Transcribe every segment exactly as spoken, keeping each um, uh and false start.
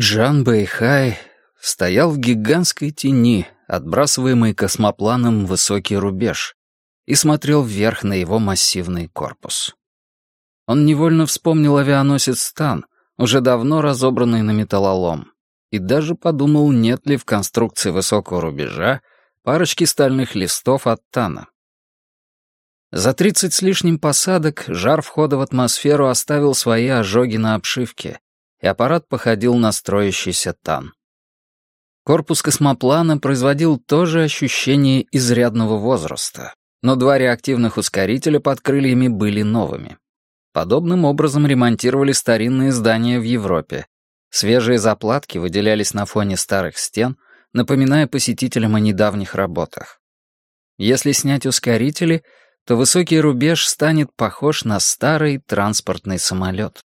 Джан Бэйхай стоял в гигантской тени, отбрасываемой космопланом в высокий рубеж, и смотрел вверх на его массивный корпус. Он невольно вспомнил авианосец «Тан», уже давно разобранный на металлолом, и даже подумал, нет ли в конструкции высокого рубежа парочки стальных листов от «Тана». За тридцать с лишним посадок жар входа в атмосферу оставил свои ожоги на обшивке, и аппарат походил на строящийся «Тан». Корпус космоплана производил то же ощущение изрядного возраста, но два реактивных ускорителя под крыльями были новыми. Подобным образом ремонтировали старинные здания в Европе. Свежие заплатки выделялись на фоне старых стен, напоминая посетителям о недавних работах. Если снять ускорители, то высокий рубеж станет похож на старый транспортный самолет.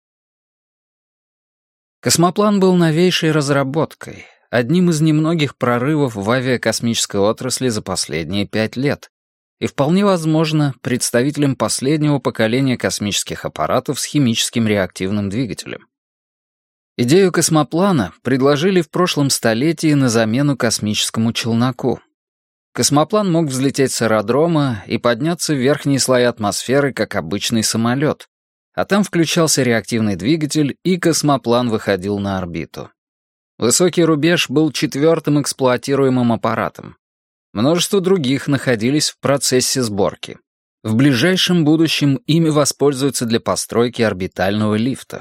Космоплан был новейшей разработкой, одним из немногих прорывов в авиакосмической отрасли за последние пять лет, и вполне возможно представителем последнего поколения космических аппаратов с химическим реактивным двигателем. Идею космоплана предложили в прошлом столетии на замену космическому челноку. Космоплан мог взлететь с аэродрома и подняться в верхние слои атмосферы, как обычный самолет, а там включался реактивный двигатель, и космоплан выходил на орбиту. Высокий рубеж был четвертым эксплуатируемым аппаратом. Множество других находились в процессе сборки. В ближайшем будущем ими воспользуются для постройки орбитального лифта.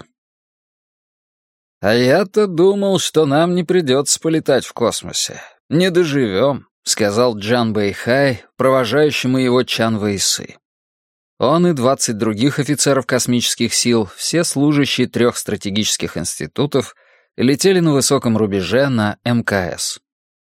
«А я-то думал, что нам не придется полетать в космосе. Не доживем», — сказал Джан Бэйхай, провожающему его Чан Вэйсы. Он и двадцать других офицеров космических сил, все служащие трех стратегических институтов, летели на высоком рубеже на эм ка эс.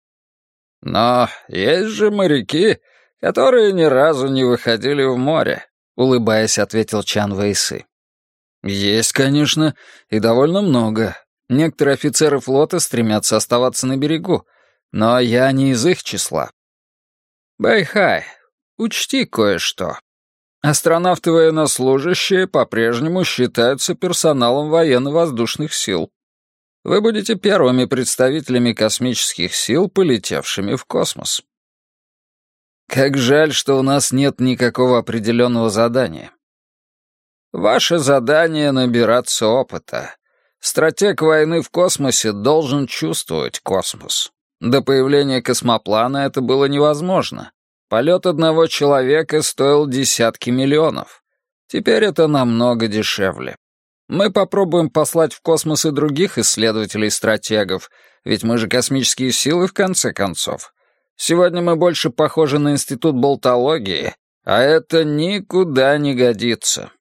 «Но есть же моряки, которые ни разу не выходили в море», — улыбаясь, ответил Чан Вэйсы. «Есть, конечно, и довольно много. Некоторые офицеры флота стремятся оставаться на берегу, но я не из их числа. Бэйхай, учти кое-что. Астронавты-военнослужащие по-прежнему считаются персоналом военно-воздушных сил. Вы будете первыми представителями космических сил, полетевшими в космос. Как жаль, что у нас нет никакого определенного задания. Ваше задание — набираться опыта. Стратег войны в космосе должен чувствовать космос. До появления космоплана это было невозможно. Полет одного человека стоил десятки миллионов. Теперь это намного дешевле. Мы попробуем послать в космос и других исследователей-стратегов, ведь мы же космические силы в конце концов. Сегодня мы больше похожи на институт болтологии, а это никуда не годится».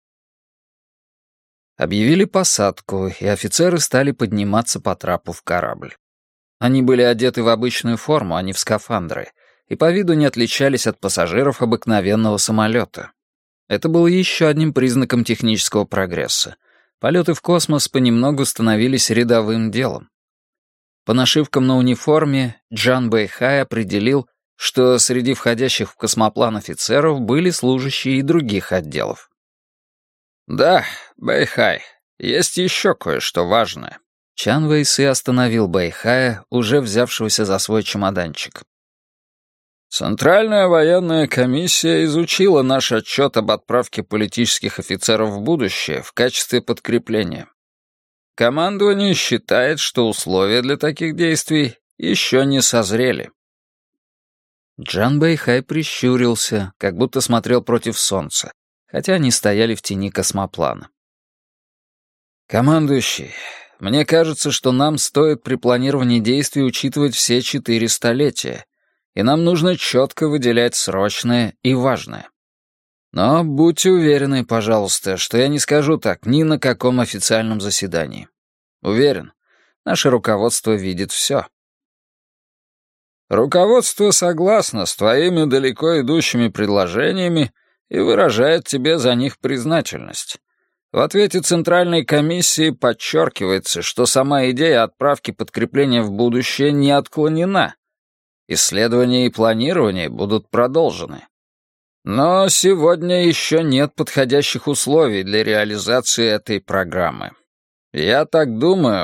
Объявили посадку, и офицеры стали подниматься по трапу в корабль. Они были одеты в обычную форму, а не в скафандры, и по виду не отличались от пассажиров обыкновенного самолета. Это было еще одним признаком технического прогресса. Полеты в космос понемногу становились рядовым делом. По нашивкам на униформе Джан Бэйхай определил, что среди входящих в космоплан офицеров были служащие и других отделов. «Да, Бэйхай, есть еще кое-что важное». Чан Вэйсы остановил Бэйхая, уже взявшегося за свой чемоданчик. «Центральная военная комиссия изучила наш отчет об отправке политических офицеров в будущее в качестве подкрепления. Командование считает, что условия для таких действий еще не созрели». Джан Бэйхай прищурился, как будто смотрел против солнца, хотя они стояли в тени космоплана. «Командующий, мне кажется, что нам стоит при планировании действий учитывать все четыре столетия, и нам нужно четко выделять срочное и важное. Но будьте уверены, пожалуйста, что я не скажу так ни на каком официальном заседании. Уверен, наше руководство видит все». «Руководство согласно с твоими далеко идущими предложениями и выражает тебе за них признательность. В ответе Центральной комиссии подчеркивается, что сама идея отправки подкрепления в будущее не отклонена. Исследования и планирование будут продолжены. Но сегодня еще нет подходящих условий для реализации этой программы. Я так думаю,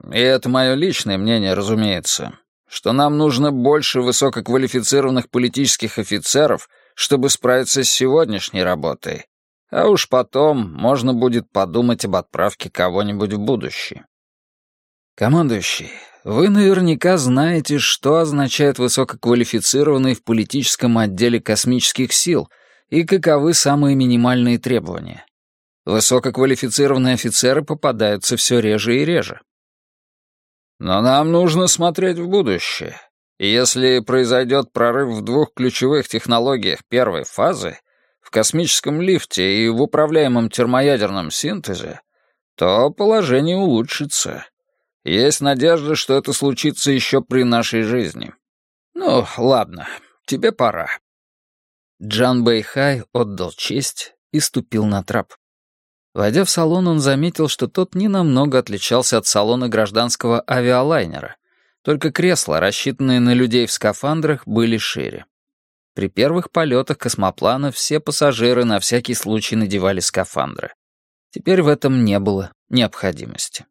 и это мое личное мнение, разумеется, что нам нужно больше высококвалифицированных политических офицеров, чтобы справиться с сегодняшней работой, а уж потом можно будет подумать об отправке кого-нибудь в будущее. Командующий, вы наверняка знаете, что означает высококвалифицированный в политическом отделе космических сил и каковы самые минимальные требования. Высококвалифицированные офицеры попадаются все реже и реже. Но нам нужно смотреть в будущее. И если произойдет прорыв в двух ключевых технологиях первой фазы, в космическом лифте и в управляемом термоядерном синтезе, то положение улучшится. Есть надежда, что это случится еще при нашей жизни. Ну, ладно, тебе пора. Джан Бэйхай отдал честь и ступил на трап. Войдя в салон, он заметил, что тот ненамного отличался от салона гражданского авиалайнера, только кресла, рассчитанные на людей в скафандрах, были шире. При первых полетах космоплана все пассажиры на всякий случай надевали скафандры. Теперь в этом не было необходимости.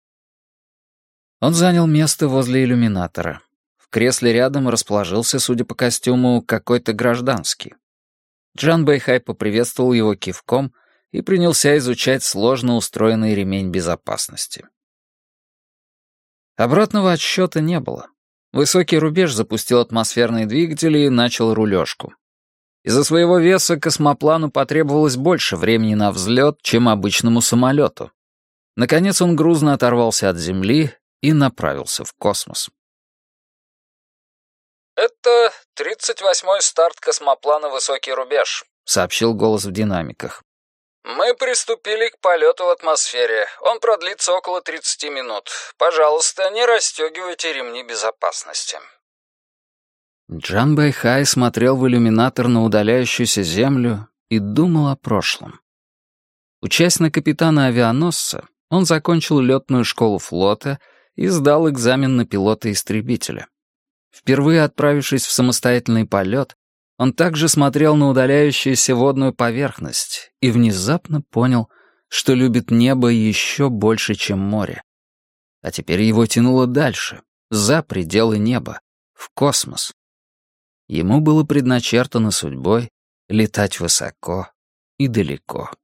Он занял место возле иллюминатора. В кресле рядом расположился, судя по костюму, какой-то гражданский. Джан Бэйхай поприветствовал его кивком и принялся изучать сложно устроенный ремень безопасности. Обратного отсчета не было. Высокий рубеж запустил атмосферные двигатели и начал рулежку. Из-за своего веса космоплану потребовалось больше времени на взлет, чем обычному самолету. Наконец он грузно оторвался от Земли и направился в космос. «Это тридцать восьмой старт космоплана «Высокий рубеж», — сообщил голос в динамиках. «Мы приступили к полету в атмосфере. Он продлится около тридцати минут. Пожалуйста, не расстегивайте ремни безопасности». Джан Бэйхай смотрел в иллюминатор на удаляющуюся Землю и думал о прошлом. Учась на капитана авианосца, он закончил летную школу флота и сдал экзамен на пилота-истребителя. Впервые отправившись в самостоятельный полет, он также смотрел на удаляющуюся водную поверхность и внезапно понял, что любит небо еще больше, чем море. А теперь его тянуло дальше, за пределы неба, в космос. Ему было предначертано судьбой летать высоко и далеко.